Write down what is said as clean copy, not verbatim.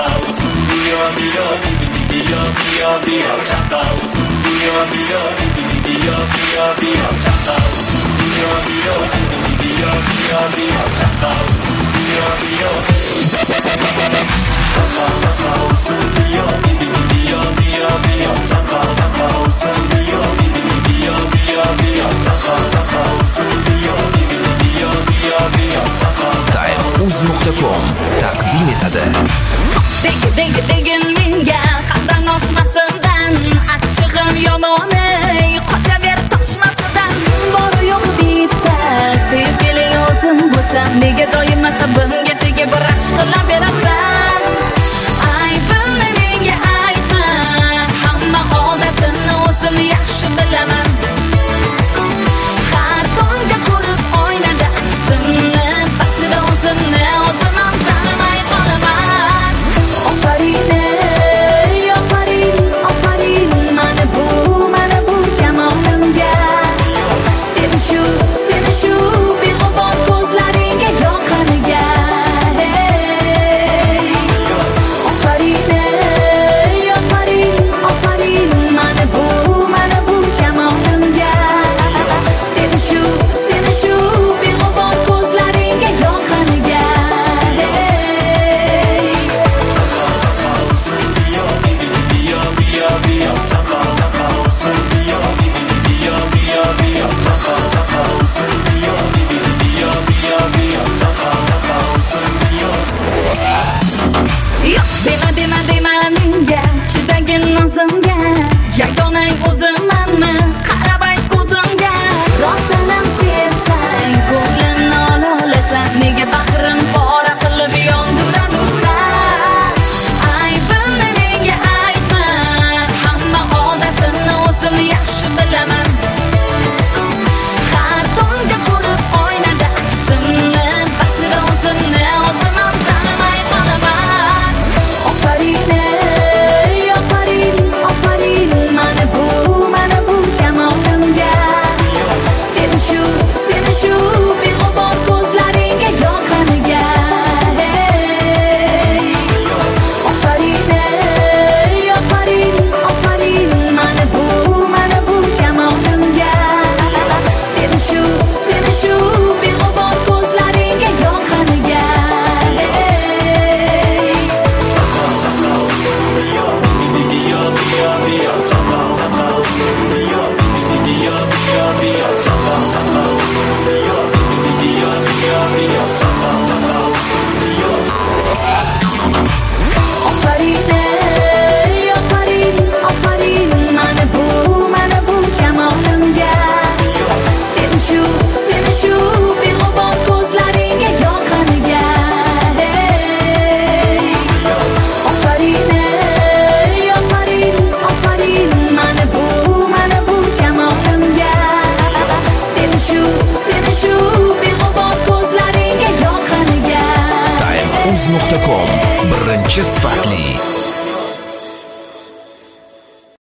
Time.uz.com taqdim etadi. Degin menga xatdan oshmasimdan, achchig'im yomoni qochaver toshmasidan. Bor yo'q bitta sevgili o'zim bo'lsam, nega doim asabimga tegib rash qilaverasan? Aybimni menga aytma, hamma odatimni o'zim yaxshi bilaman. Har tongda ko'rib oynada aksimni, ba'zida o'zimni o'zimam tanimay qolaman. Ofarin, mana bu jamoamga. Seni shu beg'ubor ko'zlaringga yoqqaniga. Ofarin, mana bu jamoamga. Seni shu beg'ubor ko'zlaringga yoqqaniga. Dema menga chidagin o'zimga, yagonang o'zimanmi? Qarab ayt ko'zimga. Rostdanam sevsang ko'nglimni ololasan, nega bag'rim pora qilib yondiradursan? Aybimni menga aytma, hamma odatimni o'zim yaxshi bilaman. Har tongda ko'rib oynada aksimni, ba'zida o'zimni o'zimam tanimay qolaman. Ofarin, mana bu jamoamga. Seni shu beg'ubor ko'zlaringga yoqqaniga. Ofarin, mana bu jamoamga. Seni shu beg'ubor ko'zlaringga yoqqaniga. Ofarin, mana bu jamoamga. Seni shu beg'ubor ko'zlaringga yoqqaniga. Ofarin, mana bu jamoamga. Seni shu beg'ubor ko'zlaringga yoqqaniga. Time.uz.com birinchi sifat